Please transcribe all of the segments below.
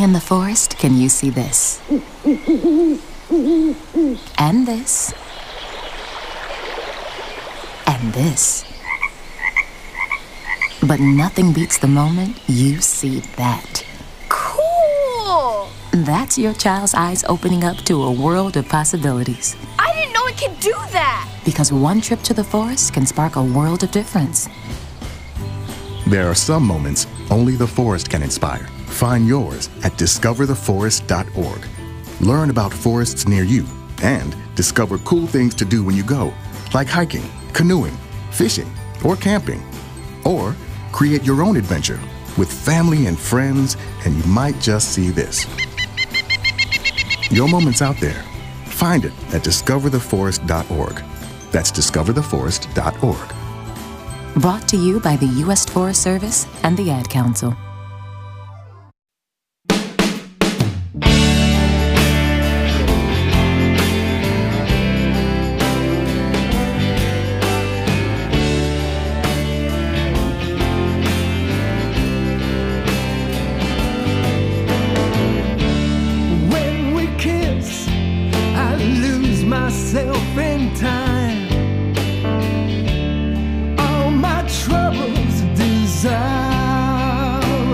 in the forest, can you see this? And this. And this. But nothing beats the moment you see that. Cool! That's your child's eyes opening up to a world of possibilities. I didn't know it could do that! Because one trip to the forest can spark a world of difference. There are some moments only the forest can inspire. Find yours at discovertheforest.org. Learn about forests near you and discover cool things to do when you go, like hiking, canoeing, fishing, or camping. Or create your own adventure with family and friends, and you might just see this. Your moment's out there. Find it at discovertheforest.org. That's discovertheforest.org. Brought to you by the U.S. Forest Service and the Ad Council. Myself in time, all my troubles dissolve.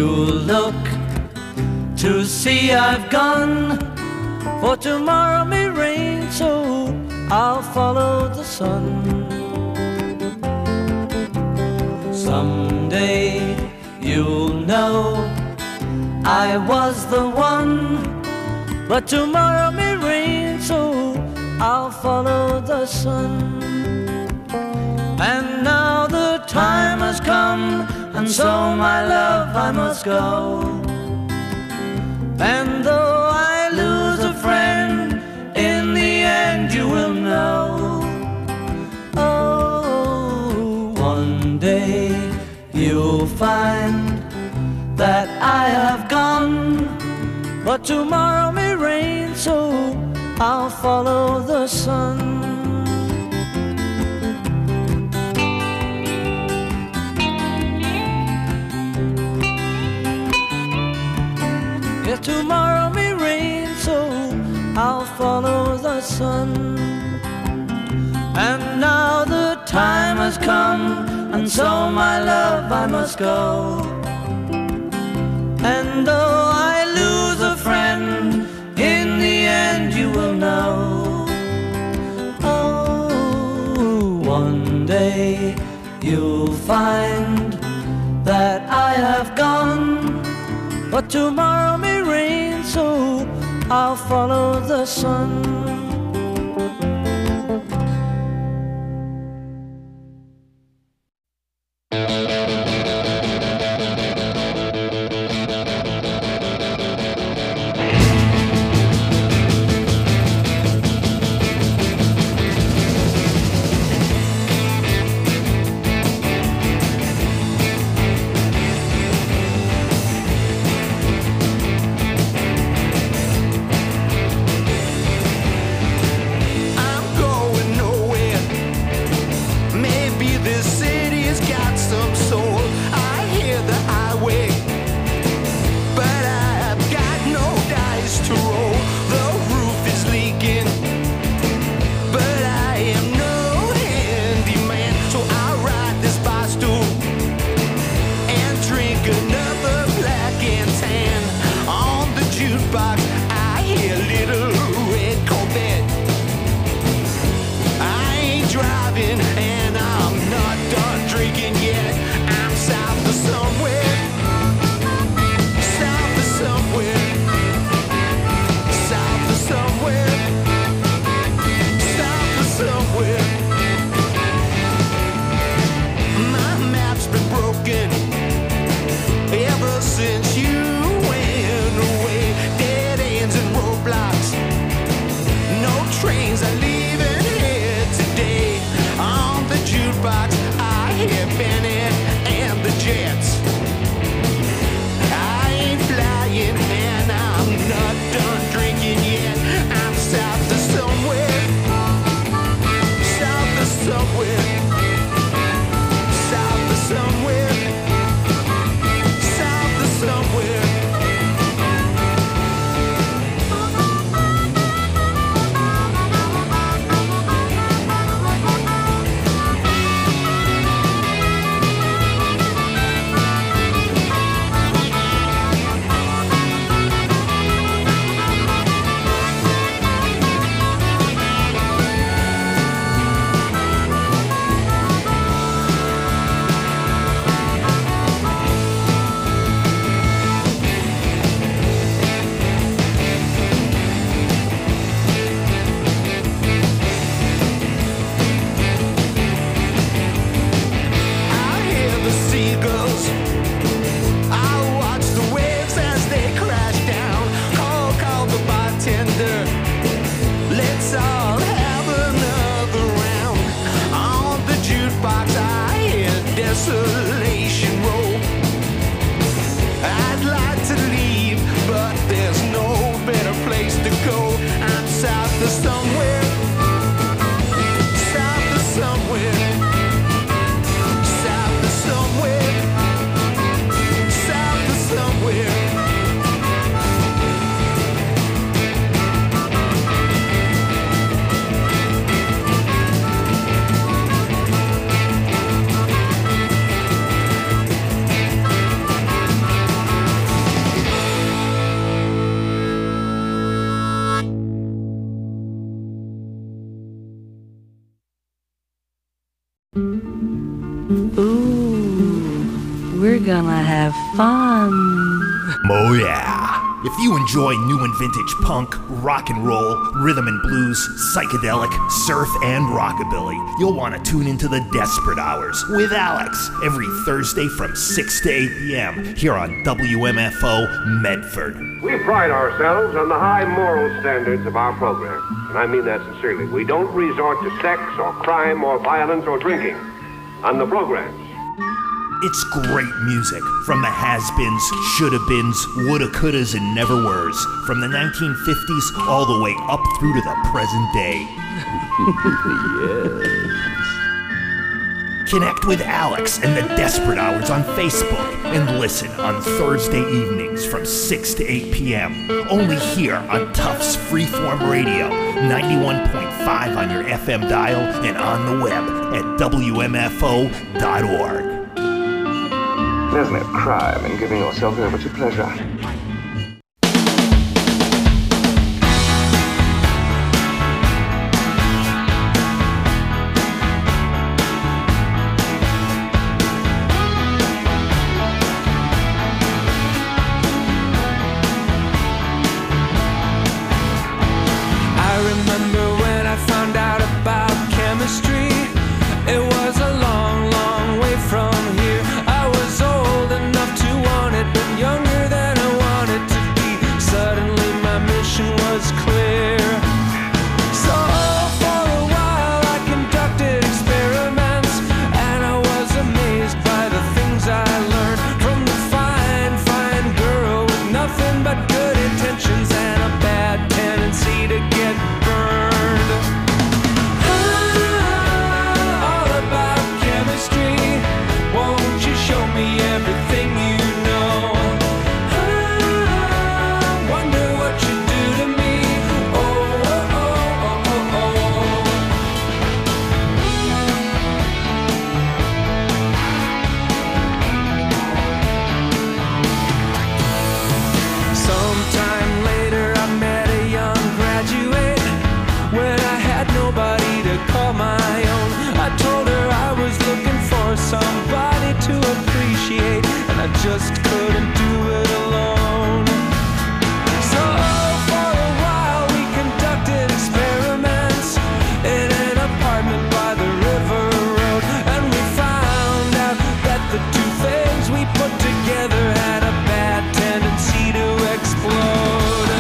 look to see I've gone, for tomorrow may rain, so I'll follow the sun. Someday you'll know I was the one, but tomorrow may rain, so I'll follow the sun. And now the time has come, and so my love I must go. And though I lose a friend, in the end you will know. Oh, one day you'll find that I have gone, but tomorrow may rain, so I'll follow the sun. Yes, tomorrow may rain, so I'll follow the sun. And now the time has come, and so my love I must go. And though I lose a friend, in the end you will know. Oh, one day you'll find that I have gone, but tomorrow may rain, so I'll follow the sun. gonna have fun. Oh yeah. If you enjoy new and vintage punk, rock and roll, rhythm and blues, psychedelic, surf, and rockabilly, you'll want to tune into the Desperate Hours with Alex every Thursday from 6 to 8 p.m. here on WMFO Medford. We pride ourselves on the high moral standards of our program, and I mean that sincerely. We don't resort to sex or crime or violence or drinking on the programs. It's great music from the has-beens, shoulda-beens, woulda-couldas, and never-weres, from the 1950s all the way up through to the present day. Yes. Connect with Alex and the Desperate Hours on Facebook and listen on Thursday evenings from 6 to 8 p.m. Only here on Tufts Freeform Radio, 91.5 on your FM dial and on the web at WMFO.org. There's no crime in giving yourself over to pleasure. I remember when I found out about chemistry. It was a long, long way from here. I was old enough to want it, but younger than I wanted to be. Suddenly my mission was clear. So for a while I conducted experiments, and I was amazed by the things I learned from the fine, fine girl with nothing but good intentions and a bad tendency to get burned. All about chemistry. Won't you show me everything you know? Wonder what you do to me. Oh, oh, oh, oh, oh, Sometime later I met a young graduate. When I had nobody to call my own, I told her I was looking for somebody to appreciate, and I just couldn't do it alone. So for a while we conducted experiments in an apartment by the river road, and we found out that the two things we put together had a bad tendency to explode.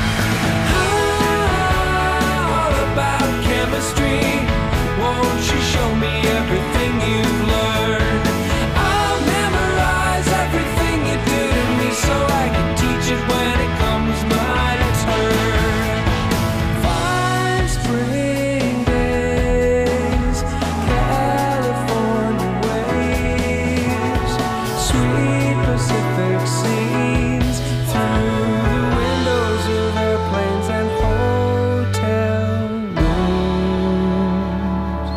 All about chemistry. Won't you show me everything you've learned? I'll memorize everything you do to me so I can teach it when it comes my turn. Fine spring days, California waves, sweet Pacific scenes through the windows of airplanes and hotel rooms.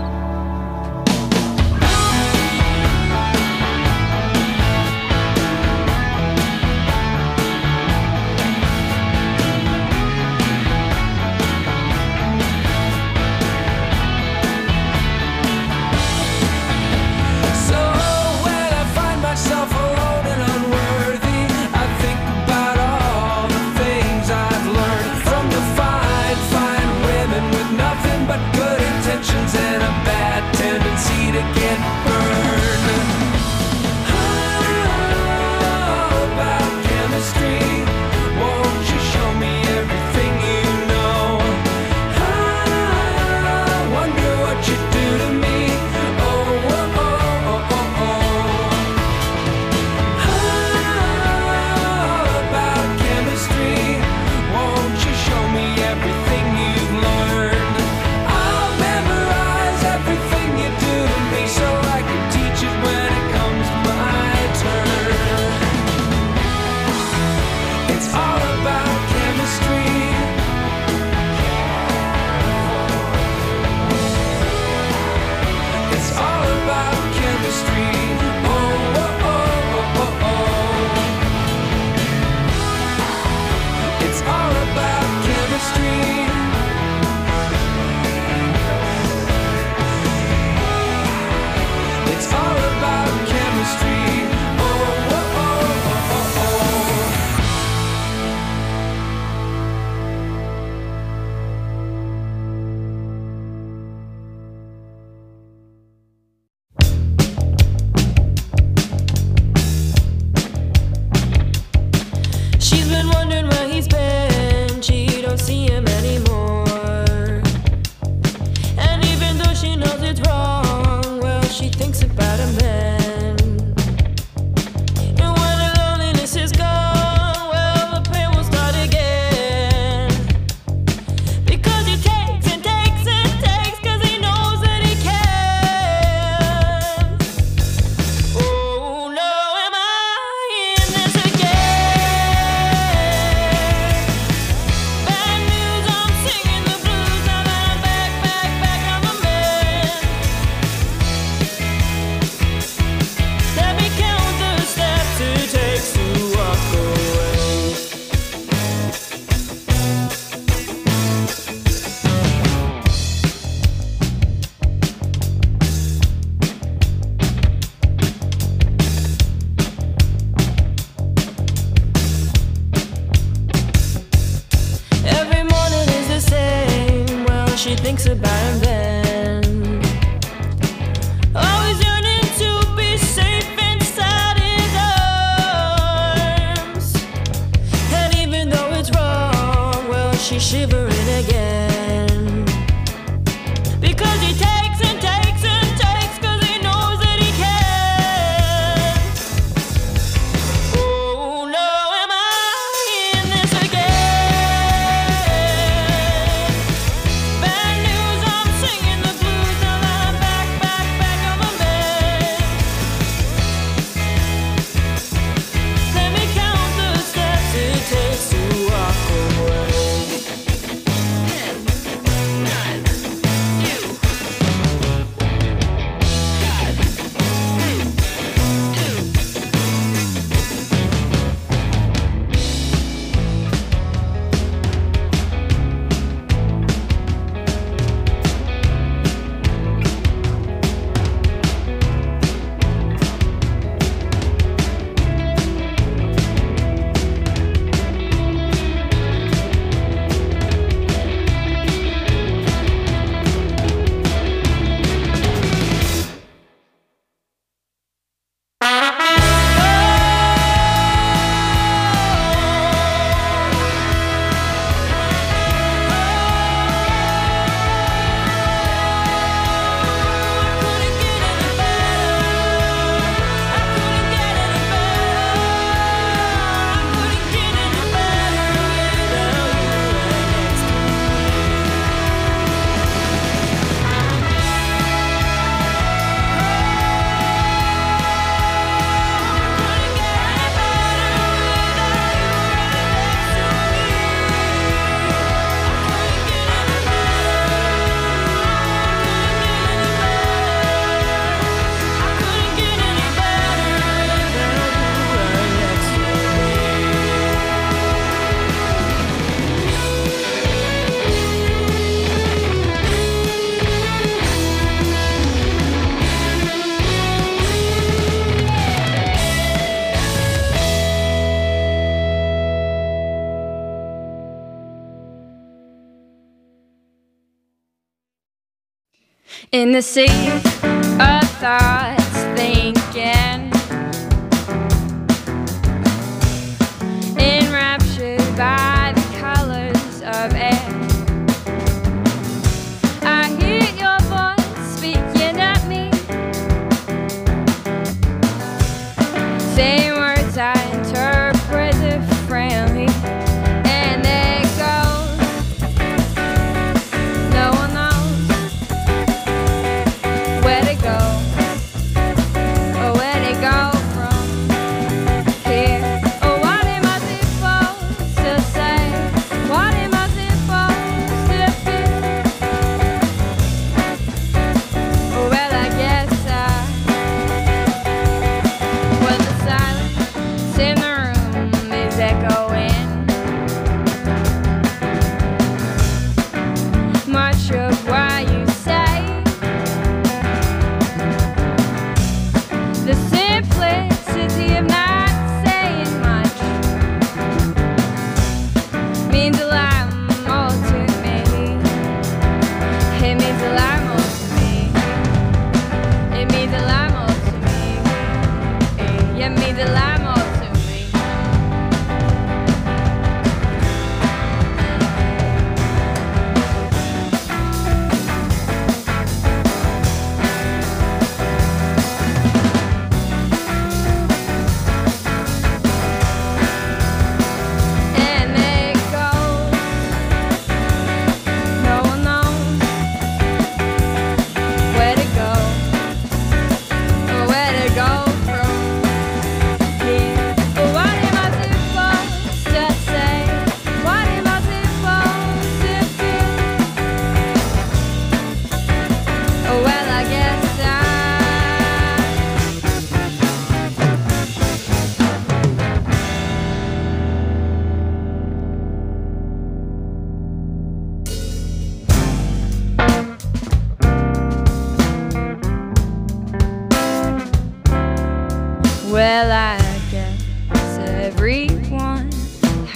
So when I find myself alone and unworthy, I think about all the things I've learned from the fine, fine women with nothing but good intentions and a bad tendency to get burned. All about chemistry. Won't you show me everything you know? Wonder what you do to me. Oh, oh, oh, oh, oh, all about chemistry. Won't you show me everything you've learned? I'll memorize everything you do to me so I can teach it when it comes my turn. It's all about chemistry. It's all about chemistry. Oh, oh, oh, oh, oh, oh. It's all about chemistry. It's all about chemistry. Oh, She's been wondering where he's been. She don't see him anymore. And even though she knows it's wrong, well, she thinks about him then. And when the loneliness is gone, well, the pain will start again. Because he takes and takes and takes, 'cause he knows that he can. Oh no, am I in this again? Bad news, I'm singing the blues. Now that I'm back, I'm a man. Let me count the steps it takes to walk away. Every morning is the same. Well, she thinks about him then. Always yearning to be safe inside his arms. And even though it's wrong, well, she's shivering again. Because he takes and takes and takes, 'cause he knows that he can. Oh no, am I in this again? Bad news, I'm singing the blues. Now that I'm back, I'm a man. Let me count the steps it takes to walk away. In the sea of thoughts, thinking, enraptured by the colors of air. I hear your voice speaking at me, saying words I interpret differently. And there goes, no one knows where to go.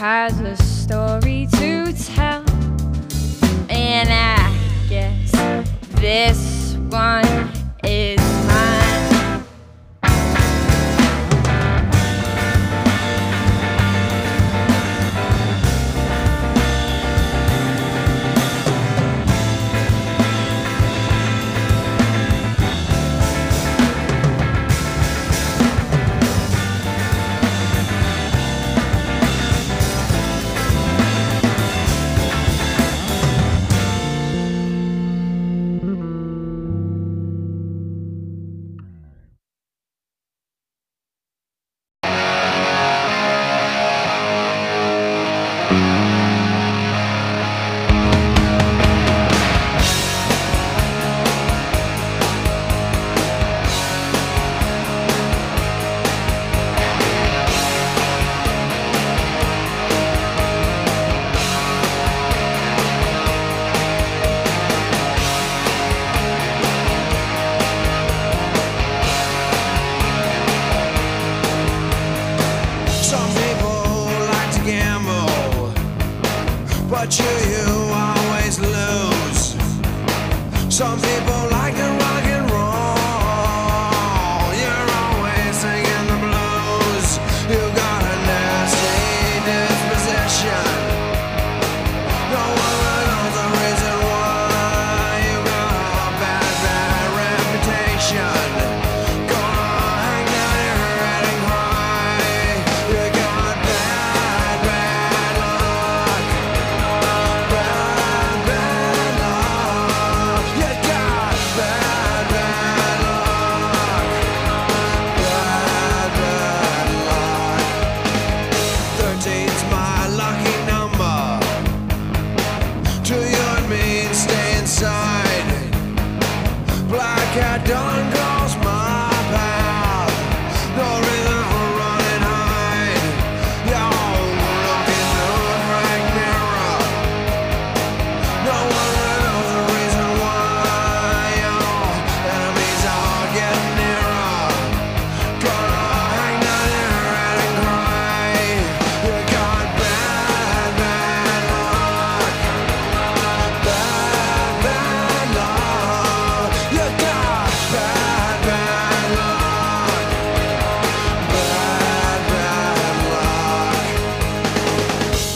has a story to tell, and I guess this one is mine. But you always lose. Some people like to rock and roll. You're always singing the blues. You got a nasty disposition. No one knows the reason why. You got a bad, bad reputation. Gonna hang down your head and cry. You got bad, bad luck. Bad, bad luck. You got bad, bad luck. Bad, bad luck. 13's my lucky number. To you and me, stay inside. Black cat done calls my path. No reason for running hide. Yo, look in the right mirror. No one knows the reason why. Yo, enemies are getting nearer. Gonna hang down your head and cry. You got bad, bad luck. Bad, bad luck. You got bad, bad luck. Bad, bad luck.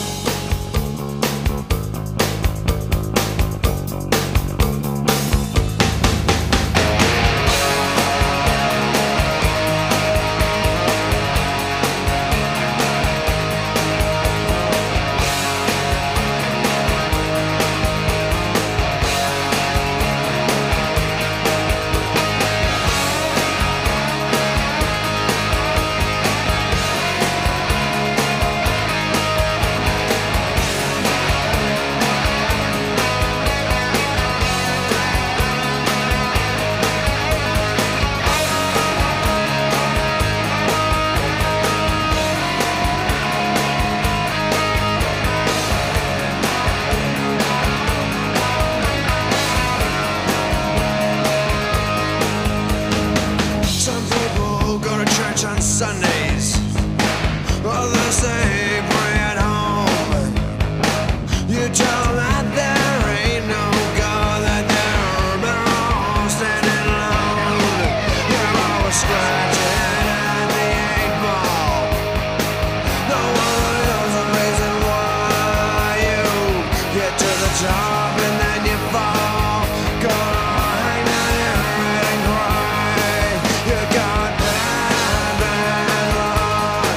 Some people go to church on Sundays. Others say pray at home. You tell them that there ain't no God, that they're better off standing alone. You're always scratching at the 8 ball. No one knows the reason why you get to the top and then you fall. Gonna hang down your head and cry. You got bad, bad luck.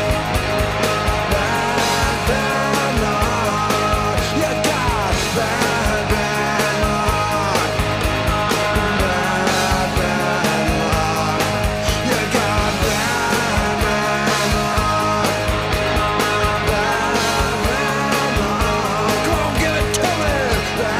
Bad, bad luck. You got bad, bad luck. Bad, bad luck. You got bad, bad luck. Bad, bad luck. Come on, give it to me.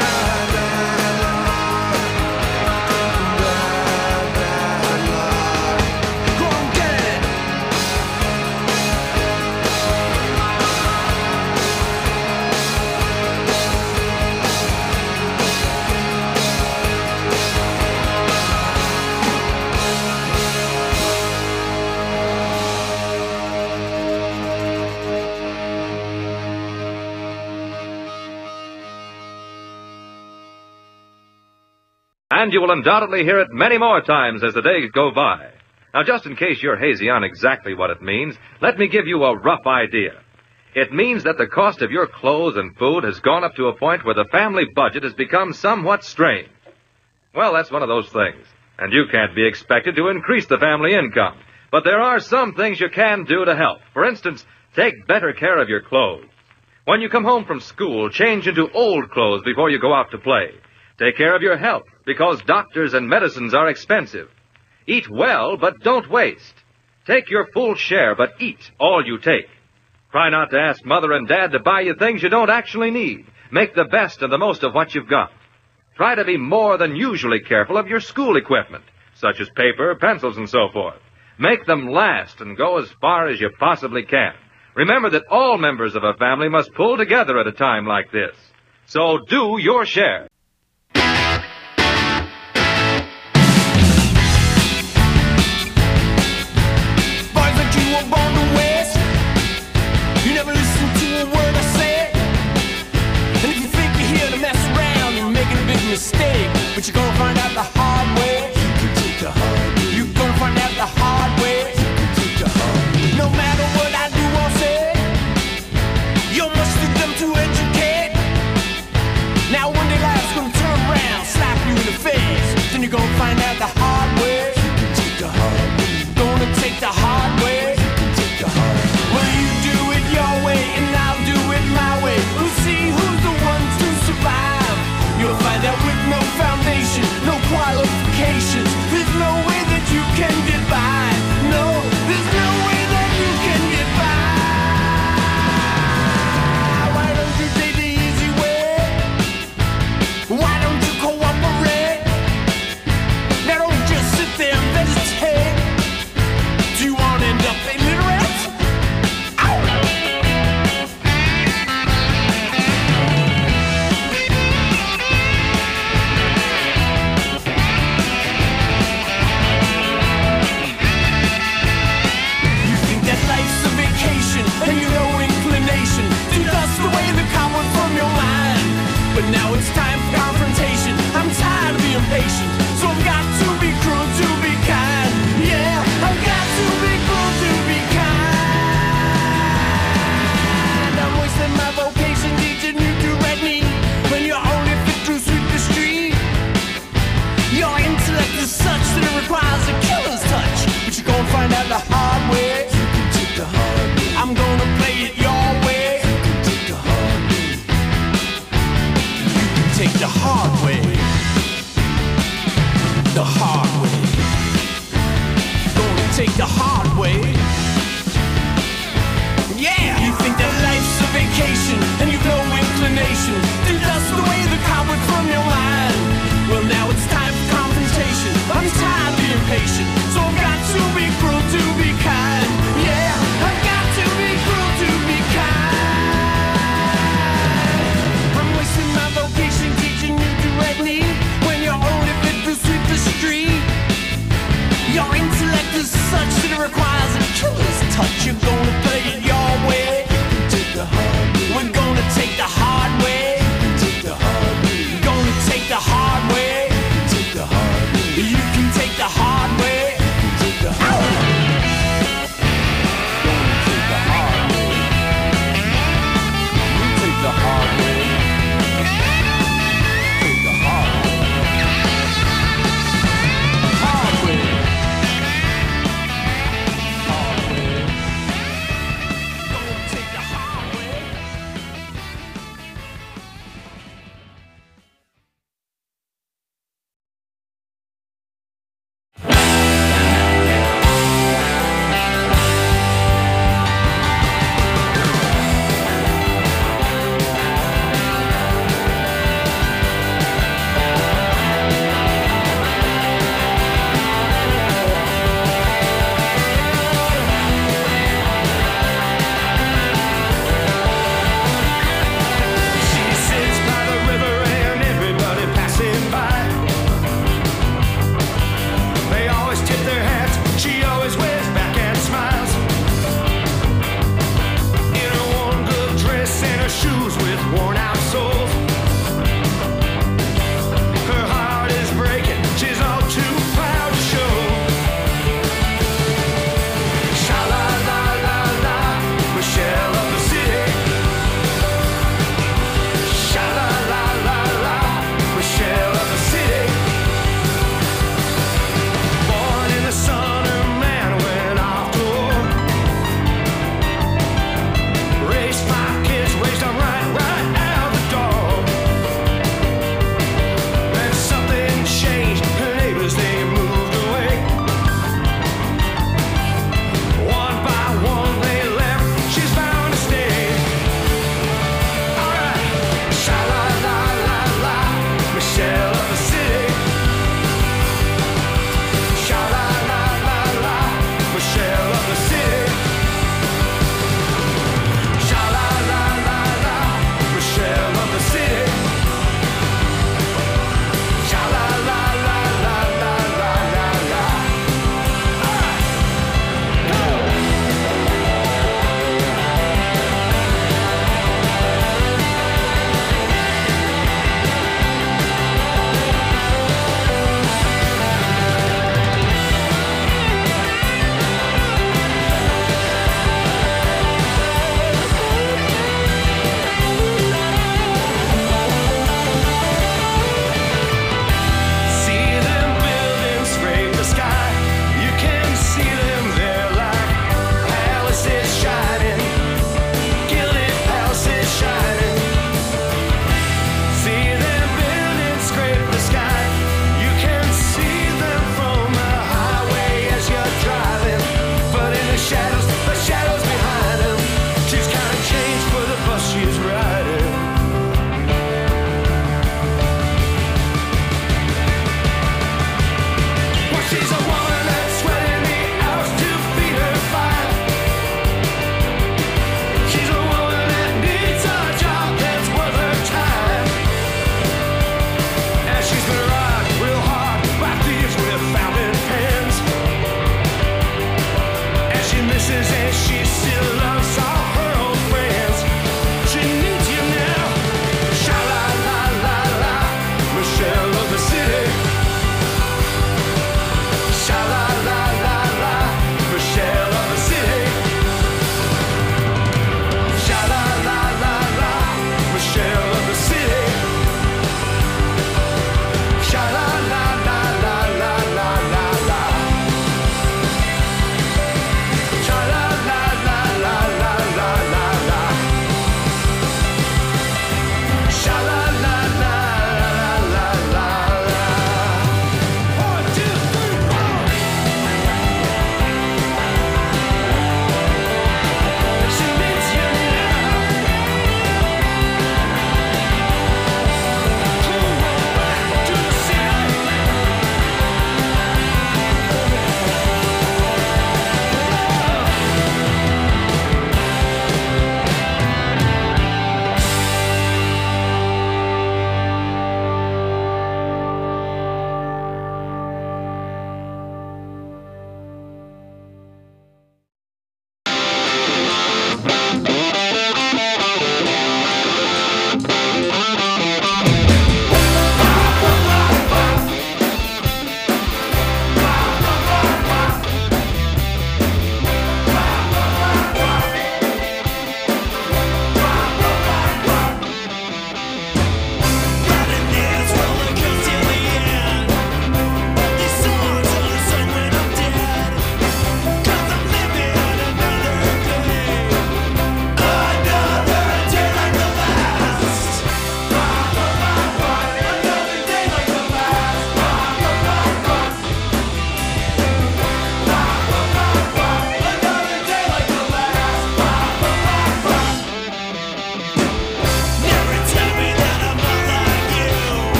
And you will undoubtedly hear it many more times as the days go by. Now, just in case you're hazy on exactly what it means, let me give you a rough idea. It means that the cost of your clothes and food has gone up to a point where the family budget has become somewhat strained. Well, that's one of those things. And you can't be expected to increase the family income. But there are some things you can do to help. For instance, take better care of your clothes. When you come home from school, change into old clothes before you go out to play. Take care of your health, because doctors and medicines are expensive. Eat well, but don't waste. Take your full share, but eat all you take. Try not to ask Mother and Dad to buy you things you don't actually need. Make the best and the most of what you've got. Try to be more than usually careful of your school equipment, such as paper, pencils, and so forth. Make them last and go as far as you possibly can. Remember that all members of a family must pull together at a time like this. So do your share. Mistake, but you're gonna find out the hard way. You can take the hard way. You're gonna find out the hard way. You can take the hard way. No matter what I do or say, you're much too dumb to educate. Now one day life's gonna turn around, slap you in the face. Then you're gonna find out the hard way. You can take the hard way. You're gonna take the hard way. You can take the hard way. Well, you do it your way and I'll do it my way. We'll see who's the one to survive. You'll find out with no foundation, no quality.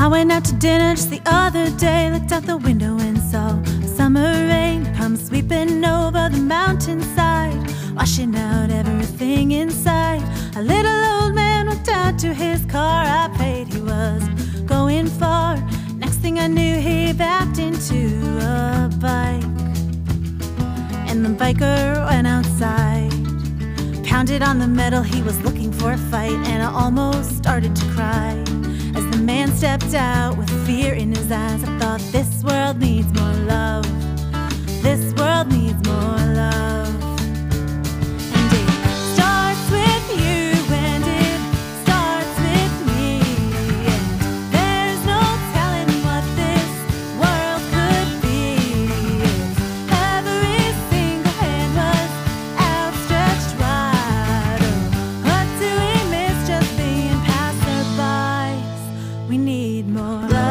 went out to dinner just the other day, looked out the window and saw summer rain come sweeping over the mountainside, washing out everything inside. A little old man walked out to his car. I prayed he was going far. Next thing I knew, he backed into a bike, and the biker went outside, pounded on the metal. He was looking for a fight, and I almost started to cry as the man stepped out with fear in his eyes. I thought, this world needs more love. This world needs more love. And it starts with you, and it starts with me. And there's no telling what this world could be if every single hand was outstretched wide. Oh, what do we miss just being passerbys? We need more love,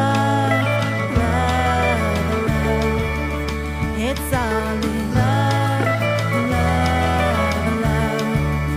love, love. It's all in love, love, love.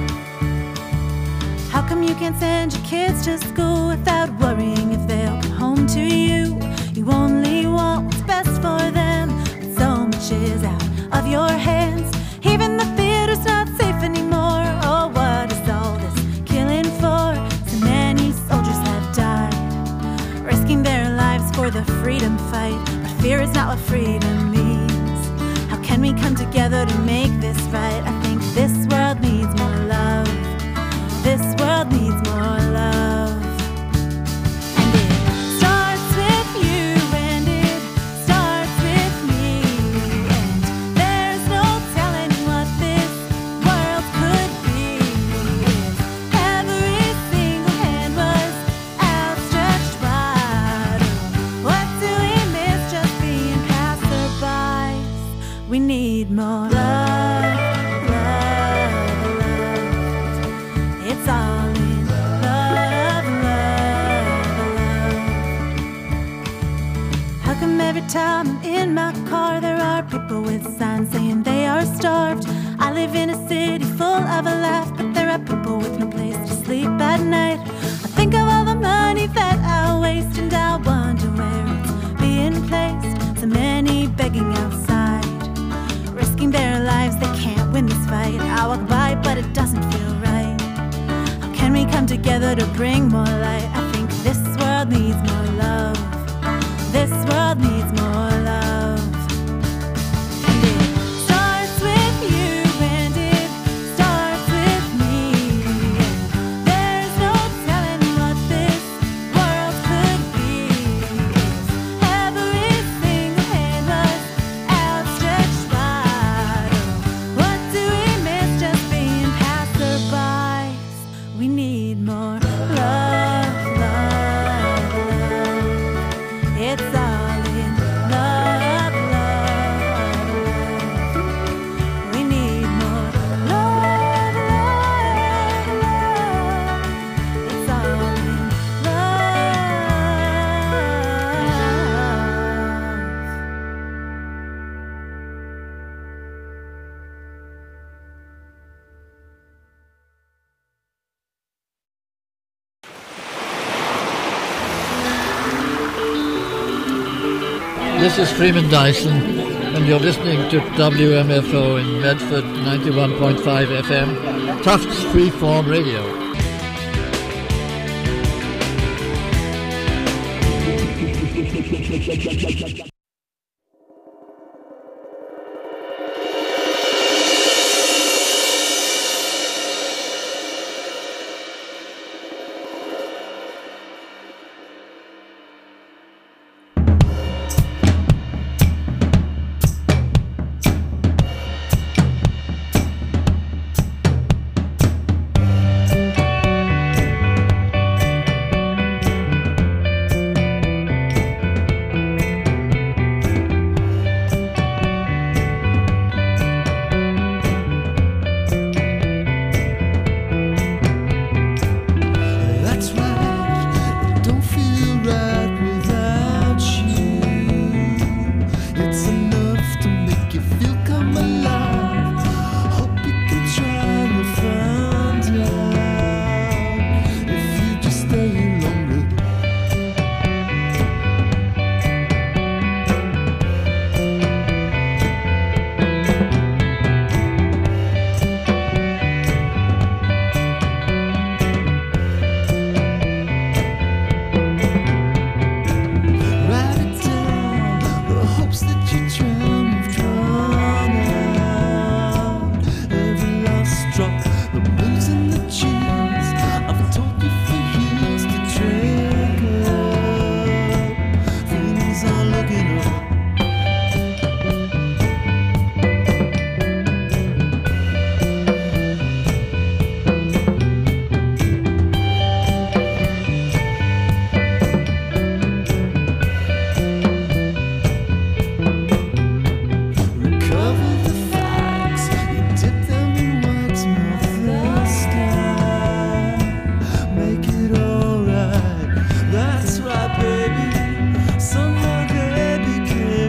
How come you can't send your kids to school without worrying if they'll come home to you? You only want what's best for them, but so much is out of your hands. Even the theater's not safe anymore. Oh, what is all this killing for? So many soldiers have died, risking their lives for the freedom fight. But fear is not what freedom means. How can we come together to make this right? I think this world needs more love. This world needs more love. And it starts with you, and it starts with me. And there's no telling what this world could be if every single hand was outstretched wide. What do we miss just being passerbys? We need more love, love, love. It's all in love, love, love. How come every time I'm in my car there are people with signs saying they are starved? I live in a city full of a laugh, but there are people with no place to sleep at night. I think of all the money that I waste, and I wonder where it's being placed. So many begging outside, risking their lives, they can't win this fight. I walk by, but it doesn't feel right. How can we come together to bring more light? I think this world needs more love. This world needs more love. And it starts with you, and it starts with me. And there's no telling what this world could be if every single hand was outstretched wide. Oh, what do we miss just being passerbys? We need more love, love, love. It's all in love, love, love. We need more love, love, love. It's all in love. This is Freeman Dyson, and you're listening to WMFO in Medford 91.5 FM, Tufts Freeform Radio. hopes that you drown, you've drawn out every last drop, the blues and the cheese. I've told you for years to drink up. Things are looking up. Recover the facts, you dip them in wax, melt the sky, make it alright. That's right, baby. Somehow they became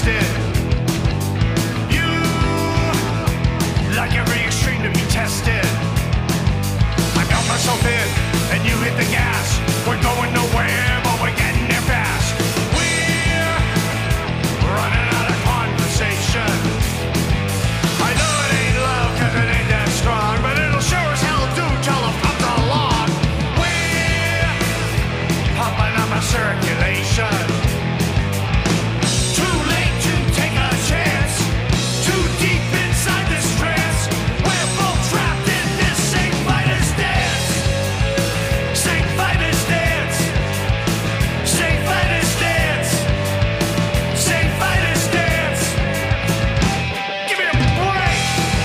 tested. You like every extreme to be tested. I found myself in, and you hit the gas. We're going nowhere, but we're getting there fast. We're running out of conversation. I know it ain't love, cause it ain't that strong, but it'll sure as hell do till it comes along. We're pumping up our circulation. Too late to take a chance. Too deep inside this trance. We're both trapped in this same fighter's dance. Same fighter's dance. Same fighter's dance. Same fighter's dance. Give me a break.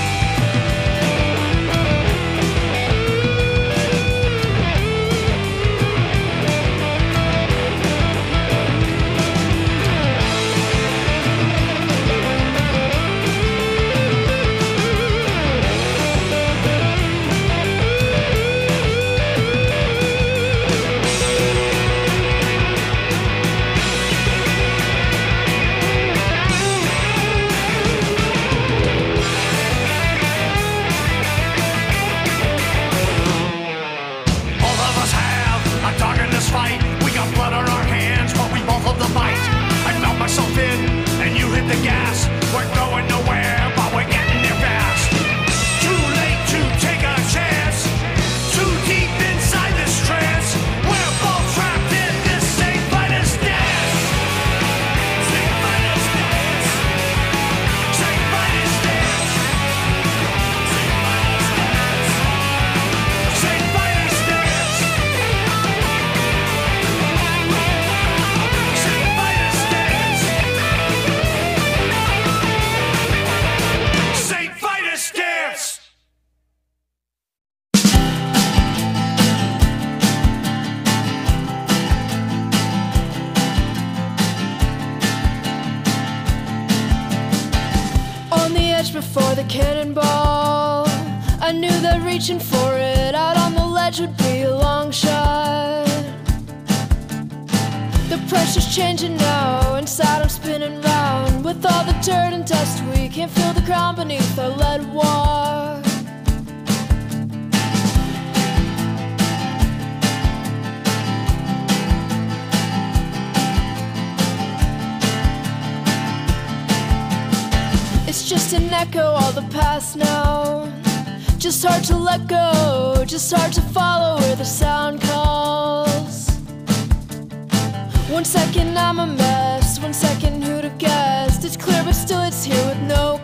All of us have a dog in this fight. We got blood on our hands, but we both love the fight. I found myself in, and you hit the gas. We're going nowhere, but we're getting there fast. Too late to take a chance. Too deep inside this trance. We're both trapped in this same fighter's dance. Same fighter's dance. Same fighter's dance. Same fighter's dance. Same fighter's dance. Same fighter's dance. On the edge before the cannonball, I knew that reaching for it out on the ledge would be a long shot. The pressure's changing now, inside I'm spinning round. With all the dirt and dust, we can't feel the ground beneath our lead walk. It's just an echo, all the past now. Just hard to let go, just hard to follow where the sound calls. 1 second I'm a mess, 1 second who'd have guessed. It's clear but still it's here with no